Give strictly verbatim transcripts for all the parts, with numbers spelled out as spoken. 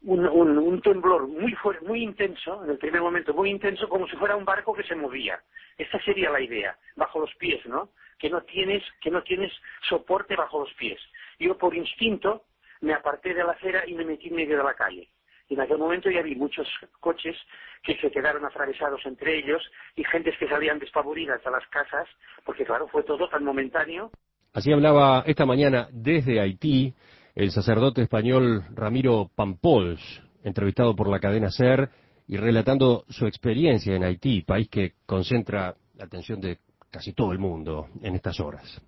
un, un, un temblor muy fuerte, muy intenso, en el primer momento muy intenso, como si fuera un barco que se movía. Esta sería la idea, bajo los pies, ¿no? Que no tienes, que no tienes soporte bajo los pies. Yo por instinto me aparté de la acera y me metí en medio de la calle. Y en aquel momento ya vi muchos coches que se quedaron atravesados entre ellos y gentes que salían despavoridas a las casas, porque claro, fue todo tan momentáneo. Así hablaba esta mañana desde Haití el sacerdote español Ramiro Pampols, entrevistado por la cadena SER y relatando su experiencia en Haití, país que concentra la atención de casi todo el mundo en estas horas.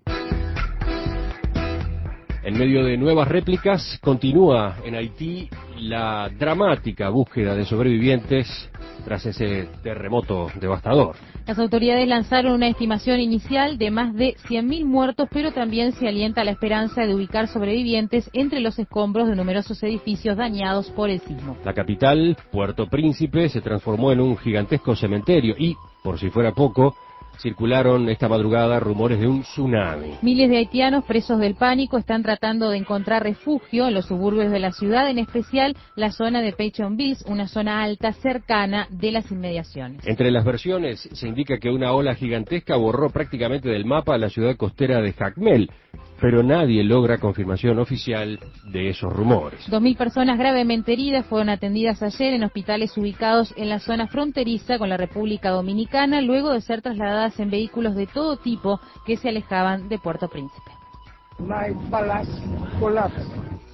En medio de nuevas réplicas, continúa en Haití la dramática búsqueda de sobrevivientes tras ese terremoto devastador. Las autoridades lanzaron una estimación inicial de más de cien mil muertos, pero también se alienta la esperanza de ubicar sobrevivientes entre los escombros de numerosos edificios dañados por el sismo. La capital, Puerto Príncipe, se transformó en un gigantesco cementerio y, por si fuera poco, circularon esta madrugada rumores de un tsunami. Miles de haitianos presos del pánico están tratando de encontrar refugio en los suburbios de la ciudad, en especial la zona de Pétionville, una zona alta cercana de las inmediaciones. Entre las versiones se indica que una ola gigantesca borró prácticamente del mapa la ciudad costera de Jacmel, pero nadie logra confirmación oficial de esos rumores. Dos mil personas gravemente heridas fueron atendidas ayer en hospitales ubicados en la zona fronteriza con la República Dominicana, luego de ser trasladadas en vehículos de todo tipo que se alejaban de Puerto Príncipe. My palace collapsed.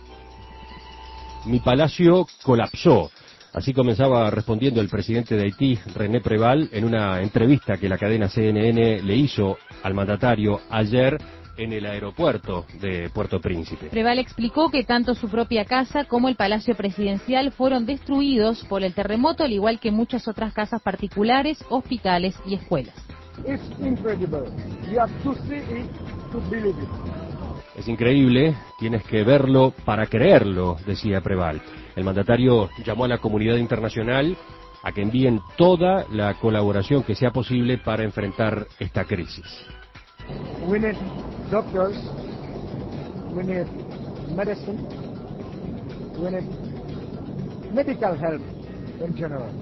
Mi palacio colapsó. Así comenzaba respondiendo el presidente de Haití, René Preval, en una entrevista que la cadena C N N le hizo al mandatario ayer en el aeropuerto de Puerto Príncipe. Preval explicó que tanto su propia casa como el Palacio Presidencial fueron destruidos por el terremoto, al igual que muchas otras casas particulares, hospitales y escuelas. It's incredible. You have to see it to believe it. Es increíble, tienes que verlo para creerlo, decía Preval. El mandatario llamó a la comunidad internacional a que envíen toda la colaboración que sea posible para enfrentar esta crisis. We need doctors, we need medicine, we need medical help in general.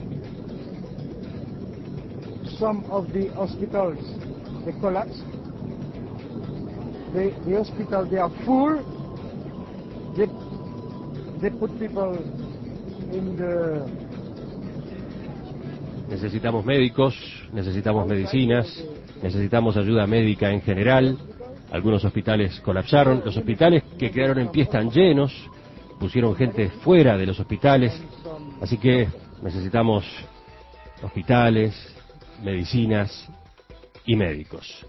Some of the hospitals, they collapsed. The, the hospital, they are full. They, they put people in the... Necesitamos médicos, necesitamos medicinas, necesitamos ayuda médica en general. Algunos hospitales colapsaron. Los hospitales que quedaron en pie están llenos. Pusieron gente fuera de los hospitales. Así que necesitamos hospitales, medicinas y médicos.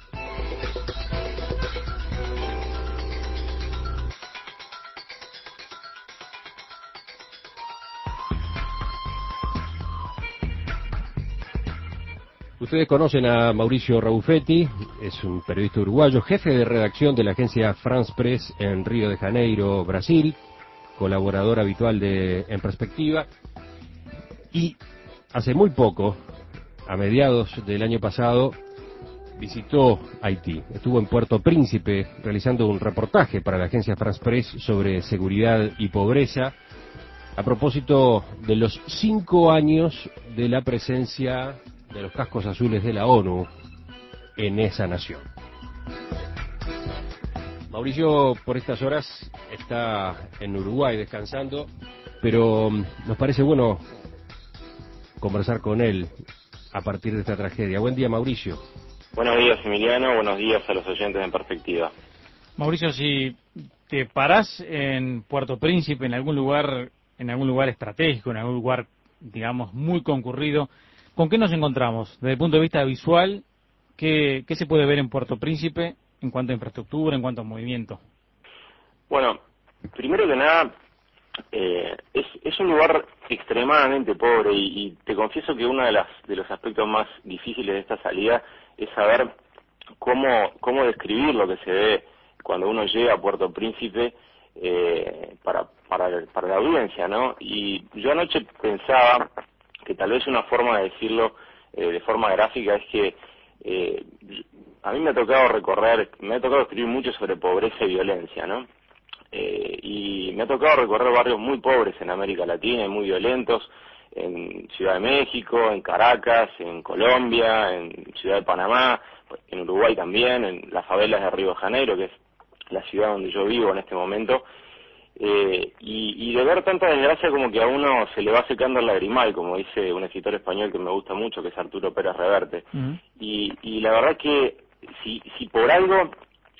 Ustedes conocen a Mauricio Raufetti, es un periodista uruguayo, jefe de redacción de la agencia France Press en Río de Janeiro, Brasil, colaborador habitual de En Perspectiva, y hace muy poco, a mediados del año pasado, visitó Haití. Estuvo en Puerto Príncipe realizando un reportaje para la agencia France Press sobre seguridad y pobreza, a propósito de los cinco años de la presencia de los cascos azules de la ONU en esa nación. Mauricio, por estas horas, está en Uruguay descansando, pero nos parece bueno conversar con él a partir de esta tragedia. Buen día, Mauricio. Buenos días, Emiliano. Buenos días a los oyentes en Perspectiva. Mauricio, si te parás en Puerto Príncipe, en algún lugar, en algún lugar estratégico, en algún lugar, digamos, muy concurrido, ¿con qué nos encontramos? Desde el punto de vista visual, ¿qué, qué se puede ver en Puerto Príncipe en cuanto a infraestructura, en cuanto a movimiento? Bueno, primero que nada, eh, es, es un lugar extremadamente pobre y, y te confieso que uno de, las, de los aspectos más difíciles de esta salida es saber cómo, cómo describir lo que se ve cuando uno llega a Puerto Príncipe eh, para, para, para la audiencia, ¿no? Y yo anoche pensaba que tal vez una forma de decirlo eh, de forma gráfica es que eh, a mí me ha tocado recorrer, me ha tocado escribir mucho sobre pobreza y violencia, ¿no? eh, y me ha tocado recorrer barrios muy pobres en América Latina y muy violentos, en Ciudad de México, en Caracas, en Colombia, en Ciudad de Panamá, en Uruguay también, en las favelas de Río de Janeiro, que es la ciudad donde yo vivo en este momento, eh, y, y de ver tanta desgracia como que a uno se le va secando el lagrimal, como dice un escritor español que me gusta mucho, que es Arturo Pérez Reverte. Uh-huh. y, y la verdad que si, si por algo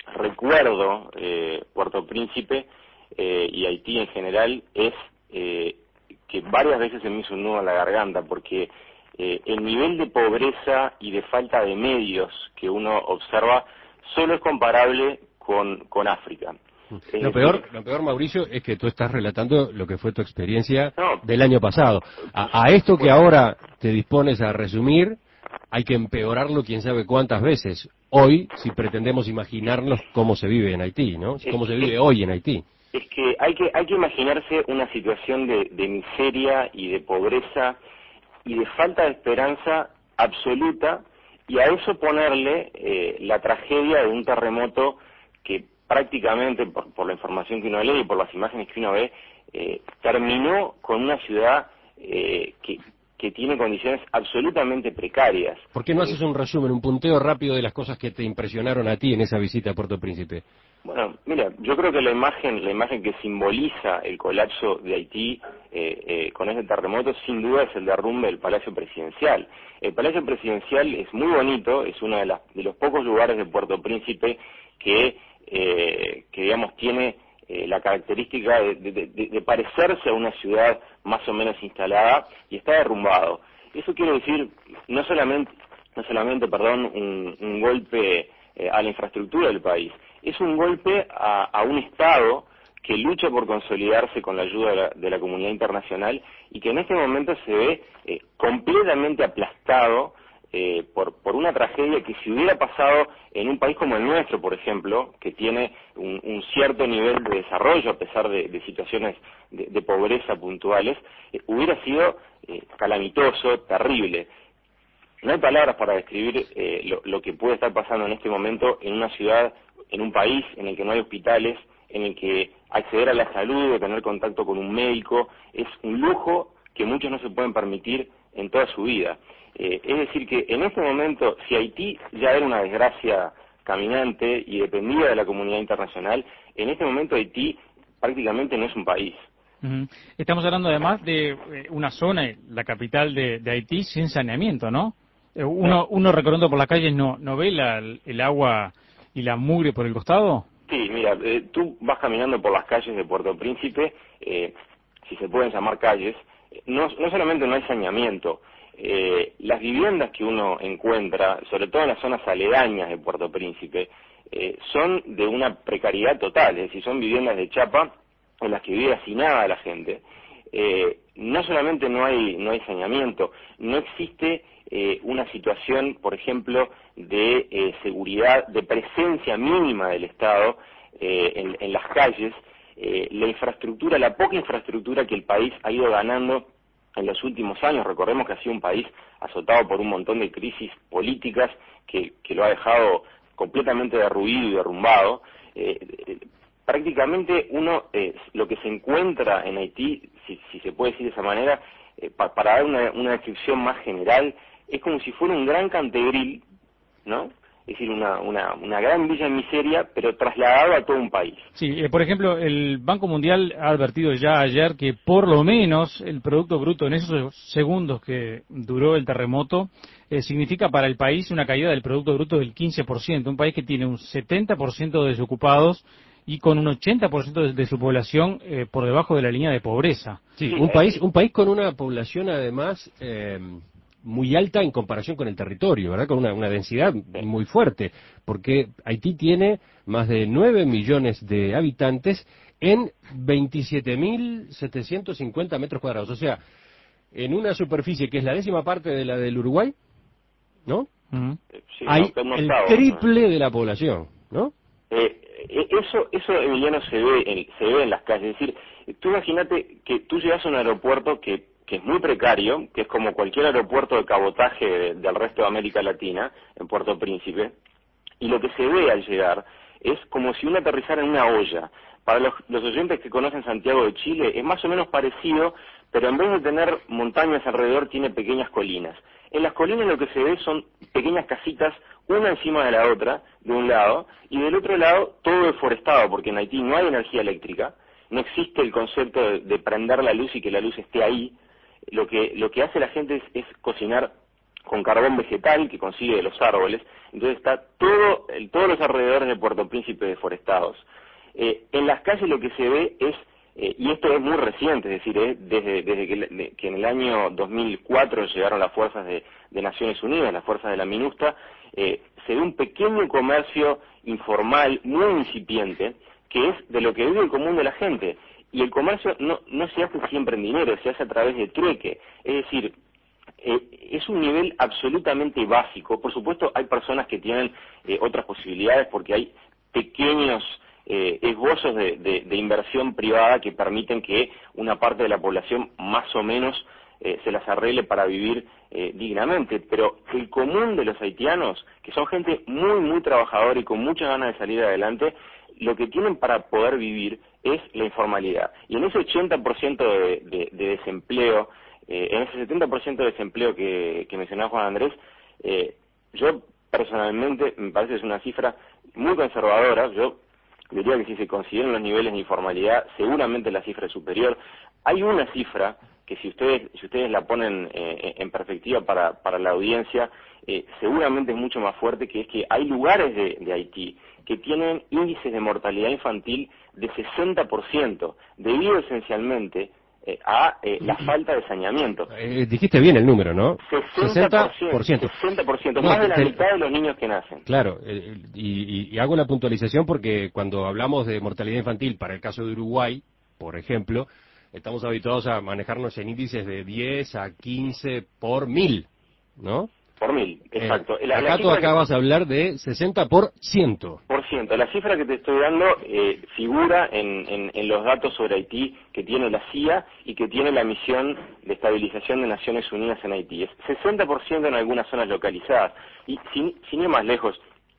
recuerdo eh, Puerto Príncipe eh, y Haití en general, es eh, que varias veces se me hizo un nudo en la garganta, porque eh, el nivel de pobreza y de falta de medios que uno observa solo es comparable con, con África. Lo peor, lo peor, Mauricio, es que tú estás relatando lo que fue tu experiencia no, del año pasado. A, a esto que ahora te dispones a resumir, hay que empeorarlo quién sabe cuántas veces. Hoy, si pretendemos imaginarnos cómo se vive en Haití, ¿no? Cómo se vive hoy en Haití. Es que hay que hay que imaginarse una situación de, de miseria y de pobreza y de falta de esperanza absoluta, y a eso ponerle eh, la tragedia de un terremoto que prácticamente, por, por la información que uno lee y por las imágenes que uno ve, eh, terminó con una ciudad eh, que, que tiene condiciones absolutamente precarias. ¿Por qué no haces un resumen, un punteo rápido de las cosas que te impresionaron a ti en esa visita a Puerto Príncipe? Bueno, mira, yo creo que la imagen, la imagen que simboliza el colapso de Haití eh, eh, con ese terremoto, sin duda es el derrumbe del Palacio Presidencial. El Palacio Presidencial es muy bonito, es uno de, las, de los pocos lugares de Puerto Príncipe que, eh, que digamos, tiene eh, la característica de, de, de, de parecerse a una ciudad más o menos instalada, y está derrumbado. Eso quiere decir no solamente, no solamente, perdón, un, un golpe eh, a la infraestructura del país, es un golpe a, a un Estado que lucha por consolidarse con la ayuda de la, de la comunidad internacional, y que en este momento se ve eh, completamente aplastado eh, por, por una tragedia que, si hubiera pasado en un país como el nuestro, por ejemplo, que tiene un, un cierto nivel de desarrollo a pesar de, de situaciones de, de pobreza puntuales, eh, hubiera sido eh, calamitoso, terrible. No hay palabras para describir eh, lo, lo que puede estar pasando en este momento en una ciudad, en un país en el que no hay hospitales, en el que acceder a la salud o tener contacto con un médico es un lujo que muchos no se pueden permitir en toda su vida. Eh, es decir que en este momento, si Haití ya era una desgracia caminante y dependía de la comunidad internacional, en este momento Haití prácticamente no es un país. Uh-huh. Estamos hablando además de eh, una zona, la capital de, de Haití, sin saneamiento, ¿no? Eh, uno, uno recorriendo por las calles no, no ve la, el agua y la mugre por el costado. Sí, mira, eh, tú vas caminando por las calles de Puerto Príncipe, eh, si se pueden llamar calles, no, no solamente no hay saneamiento, eh, las viviendas que uno encuentra, sobre todo en las zonas aledañas de Puerto Príncipe, eh, son de una precariedad total, es decir, son viviendas de chapa en las que vive hacinada la gente. Eh, no solamente no hay no hay saneamiento, no existe eh, una situación, por ejemplo, de eh, seguridad, de presencia mínima del Estado eh, en, en las calles. Eh, la infraestructura, la poca infraestructura que el país ha ido ganando en los últimos años, recordemos que ha sido un país azotado por un montón de crisis políticas que, que lo ha dejado completamente derruido y derrumbado. Eh, eh, prácticamente uno, eh, lo que se encuentra en Haití, si, si se puede decir de esa manera, eh, pa, para dar una, una descripción más general, es como si fuera un gran Cantegril, ¿no? Es decir, una, una, una gran villa en miseria, pero trasladado a todo un país. Sí, eh, por ejemplo, el Banco Mundial ha advertido ya ayer que por lo menos el Producto Bruto en esos segundos que duró el terremoto eh, significa para el país una caída del Producto Bruto del quince por ciento, un país que tiene un setenta por ciento de desocupados y con un ochenta por ciento de, de su población eh, por debajo de la línea de pobreza. Sí, un país, un país con una población además eh, muy alta en comparación con el territorio, ¿verdad? Con una, una densidad muy fuerte, porque Haití tiene más de nueve millones de habitantes en veintisiete mil setecientos cincuenta metros cuadrados, o sea, en una superficie que es la décima parte de la del Uruguay, ¿no? Uh-huh. Sí, hay no, el triple ¿no? de la población, ¿no? Eh, eso, eso Emiliano, se ve en, se ve en las calles. Es decir, tú imagínate que tú llegas a un aeropuerto que, que es muy precario, que es como cualquier aeropuerto de cabotaje de, del resto de América Latina, en Puerto Príncipe, y lo que se ve al llegar es como si uno aterrizara en una olla. para los, los oyentes que conocen Santiago de Chile, es más o menos parecido, pero en vez de tener montañas alrededor, tiene pequeñas colinas. En las colinas lo que se ve son pequeñas casitas, una encima de la otra, de un lado, y del otro lado todo deforestado, porque en Haití no hay energía eléctrica, no existe el concepto de, de prender la luz y que la luz esté ahí. Lo que, lo que hace la gente es, es cocinar con carbón vegetal que consigue de los árboles. Entonces está todo, el, todos los alrededores de Puerto Príncipe deforestados. Eh, en las calles lo que se ve es, eh, y esto es muy reciente, es decir, es desde, desde que, de, que en el año dos mil cuatro llegaron las fuerzas de, de Naciones Unidas, las fuerzas de la MINUSTA, eh, se ve un pequeño comercio informal, muy incipiente, que es de lo que vive el común de la gente. Y el comercio no, no se hace siempre en dinero, se hace a través de trueque. Es decir, eh, es un nivel absolutamente básico. Por supuesto, hay personas que tienen eh, otras posibilidades porque hay pequeños eh, esbozos de, de, de inversión privada que permiten que una parte de la población más o menos eh, se las arregle para vivir eh, dignamente. Pero el común de los haitianos, que son gente muy, muy trabajadora y con muchas ganas de salir adelante, lo que tienen para poder vivir es la informalidad. Y en ese ochenta por ciento de, de, de desempleo, eh, en ese setenta por ciento de desempleo que, que mencionaba Juan Andrés, eh, yo personalmente me parece que es una cifra muy conservadora. Yo diría que si se consideran los niveles de informalidad, seguramente la cifra es superior. Hay una cifra que si ustedes si ustedes la ponen eh, en perspectiva para, para la audiencia, eh, seguramente es mucho más fuerte, que es que hay lugares de, de Haití que tienen índices de mortalidad infantil de sesenta por ciento, debido esencialmente eh, a eh, la falta de saneamiento. Eh, dijiste bien el número, ¿no? sesenta por ciento, sesenta por ciento, No, más de la te- mitad de los niños que nacen. Claro, eh, y, y- y hago la puntualización porque cuando hablamos de mortalidad infantil, para el caso de Uruguay, por ejemplo, estamos habituados a manejarnos en índices de diez a quince por mil, ¿no? Por mil, exacto. Eh, La- la acá tú cifra que- acabas de hablar de sesenta por ciento. Por ciento. La cifra que te estoy dando eh, figura en, en, en los datos sobre Haití que tiene la C I A y que tiene la misión de estabilización de Naciones Unidas en Haití. Es sesenta por ciento en algunas zonas localizadas. Y sin, sin ir más lejos,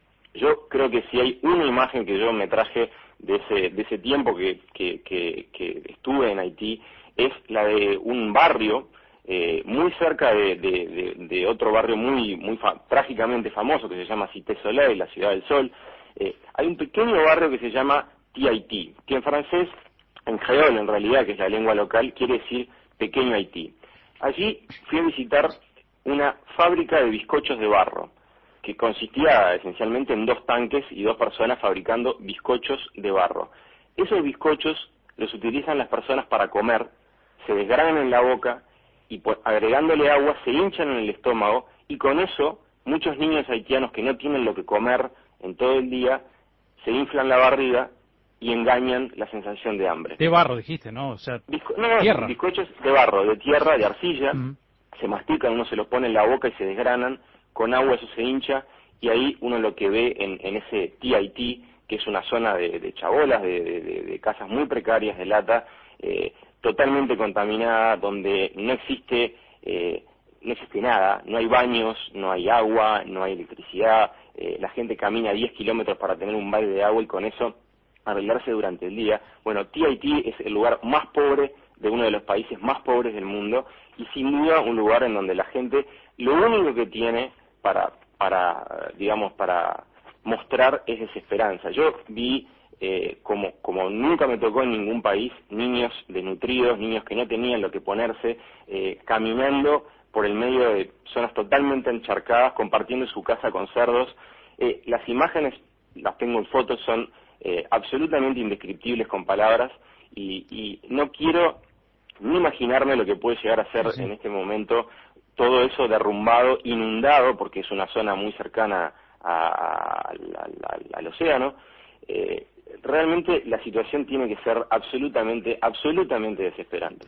yo creo que si hay una imagen que yo me traje de ese, de ese tiempo que, que, que, que estuve en Haití, es la de un barrio eh, muy cerca de, de, de, de otro barrio muy muy fa trágicamente famoso que se llama Cité Soleil, la Ciudad del Sol. Eh, hay un pequeño barrio que se llama T Haití, que en francés, en creol en realidad, que es la lengua local, quiere decir pequeño Haití. Allí fui a visitar una fábrica de bizcochos de barro, que consistía esencialmente en dos tanques y dos personas fabricando bizcochos de barro. Esos bizcochos los utilizan las personas para comer, se desgranan en la boca y por, agregándole agua se hinchan en el estómago, y con eso muchos niños haitianos que no tienen lo que comer en todo el día se inflan la barriga y engañan la sensación de hambre. De barro dijiste, ¿no? O sea, Bizco no, no, tierra. bizcochos de barro, de tierra, de arcilla, Mm. se mastican, uno se los pone en la boca y se desgranan, con agua eso se hincha, y ahí uno lo que ve en, en ese T Haití, que es una zona de, de chabolas, de, de, de, de casas muy precarias de lata, eh, totalmente contaminada, donde no existe eh, no existe nada, no hay baños, no hay agua, no hay electricidad, eh, la gente camina diez kilómetros para tener un balde de agua y con eso arreglarse durante el día. Bueno, T Haití es el lugar más pobre de uno de los países más pobres del mundo, y sin duda un lugar en donde la gente lo único que tiene para, para digamos, para mostrar es desesperanza. Yo vi, eh, como, como nunca me tocó en ningún país, niños desnutridos, niños que no tenían lo que ponerse, eh, caminando por el medio de zonas totalmente encharcadas, compartiendo su casa con cerdos. Eh, las imágenes, las tengo en fotos, son eh, absolutamente indescriptibles con palabras, y, y no quiero ni imaginarme lo que puede llegar a ser sí, sí. en este momento todo eso derrumbado, inundado, porque es una zona muy cercana a, a, al, al, al océano. Eh, realmente la situación tiene que ser absolutamente, absolutamente desesperante.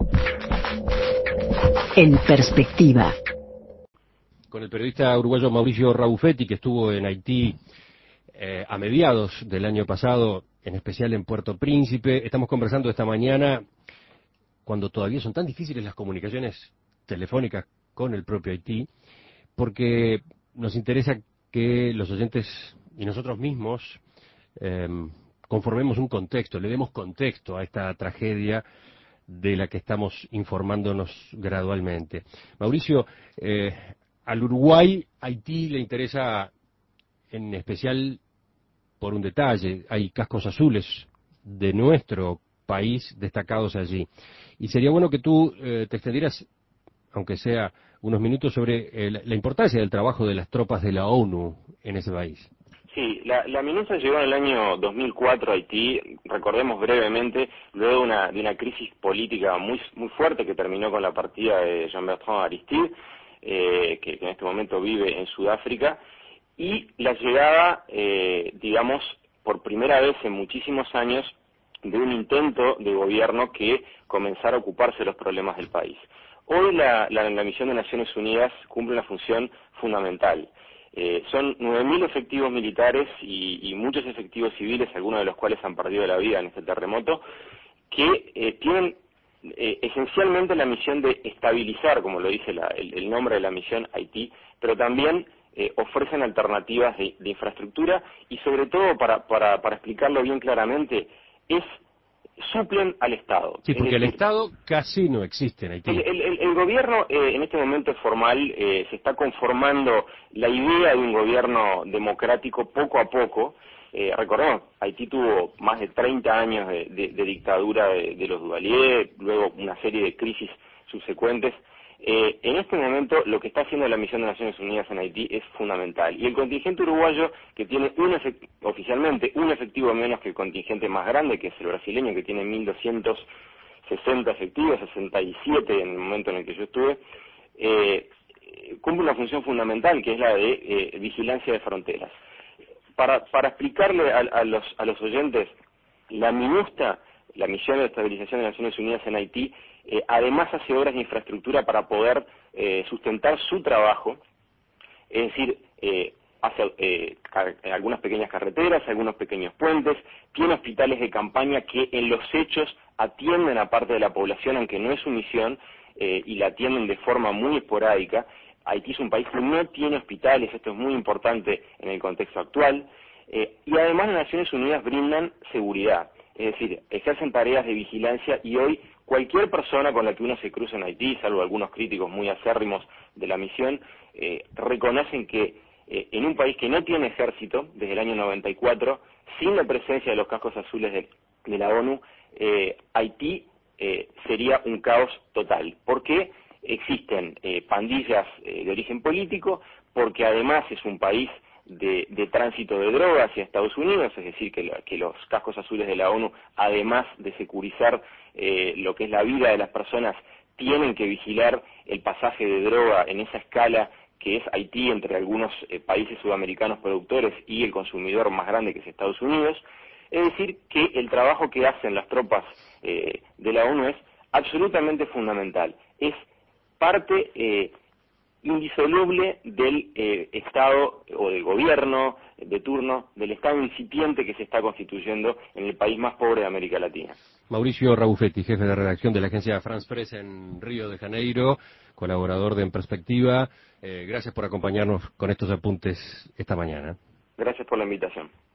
En perspectiva. Con el periodista uruguayo Mauricio Raufetti, que estuvo en Haití eh, a mediados del año pasado, en especial en Puerto Príncipe. Estamos conversando esta mañana, cuando todavía son tan difíciles las comunicaciones telefónicas con el propio Haití, porque nos interesa que los oyentes y nosotros mismos eh, conformemos un contexto, le demos contexto a esta tragedia de la que estamos informándonos gradualmente. Mauricio, eh, al Uruguay, Haití le interesa en especial por un detalle. Hay cascos azules de nuestro país destacados allí. Y sería bueno que tú eh, te extendieras, aunque sea unos minutos, sobre el, la importancia del trabajo de las tropas de la ONU en ese país. Sí, la, la MINUSA llegó en el año dos mil cuatro a Haití, recordemos brevemente, luego de una, de una crisis política muy muy fuerte que terminó con la partida de Jean-Bertrand Aristide, eh, que, que en este momento vive en Sudáfrica, y la llegada, eh, digamos, por primera vez en muchísimos años, de un intento de gobierno que comenzara a ocuparse de los problemas del país. Hoy la, la, la misión de Naciones Unidas cumple una función fundamental. Eh, son nueve mil efectivos militares y, y muchos efectivos civiles, algunos de los cuales han perdido la vida en este terremoto, que eh, tienen eh, esencialmente la misión de estabilizar, como lo dice la, el, el nombre de la misión, Haití, pero también eh, ofrecen alternativas de, de infraestructura y sobre todo, para, para, para explicarlo bien claramente, es suplen al Estado. Sí, porque es decir, el Estado casi no existe en Haití. El, el, el gobierno eh, en este momento es formal, eh, se está conformando la idea de un gobierno democrático poco a poco. Eh, recordemos, Haití tuvo más de treinta años de, de, de dictadura de, de los Duvalier, luego una serie de crisis subsecuentes. Eh, en este momento lo que está haciendo la misión de Naciones Unidas en Haití es fundamental. Y el contingente uruguayo, que tiene un efect- oficialmente un efectivo menos que el contingente más grande, que es el brasileño, que tiene mil doscientos sesenta efectivos, sesenta y siete en el momento en el que yo estuve, eh, cumple una función fundamental, que es la de eh, vigilancia de fronteras. Para, para explicarle a, a, los, a los oyentes, la MINUSTA, la Misión de Estabilización de Naciones Unidas en Haití, eh, además hace obras de infraestructura para poder eh, sustentar su trabajo, es decir, eh, hace eh, algunas pequeñas carreteras, algunos pequeños puentes, tiene hospitales de campaña que en los hechos atienden a parte de la población, aunque no es su misión, eh, y la atienden de forma muy esporádica. Haití es un país que no tiene hospitales, esto es muy importante en el contexto actual, eh, y además las Naciones Unidas brindan seguridad, es decir, ejercen tareas de vigilancia y hoy cualquier persona con la que uno se cruza en Haití, salvo algunos críticos muy acérrimos de la misión, eh, reconocen que eh, en un país que no tiene ejército desde el año noventa y cuatro, sin la presencia de los cascos azules de, de la ONU, eh, Haití eh, sería un caos total. ¿Por qué? Existen eh, pandillas eh, de origen político, porque además es un país de, de tránsito de drogas hacia Estados Unidos, es decir, que, la, que los cascos azules de la ONU, además de securizar eh, lo que es la vida de las personas, tienen que vigilar el pasaje de droga en esa escala que es Haití entre algunos eh, países sudamericanos productores y el consumidor más grande que es Estados Unidos. Es decir, que el trabajo que hacen las tropas eh, de la ONU es absolutamente fundamental. Es parte eh, indisoluble del eh, Estado o del gobierno de turno, del Estado incipiente que se está constituyendo en el país más pobre de América Latina. Mauricio Raufetti, jefe de redacción de la agencia France Press en Río de Janeiro, colaborador de En Perspectiva. Eh, gracias por acompañarnos con estos apuntes esta mañana. Gracias por la invitación.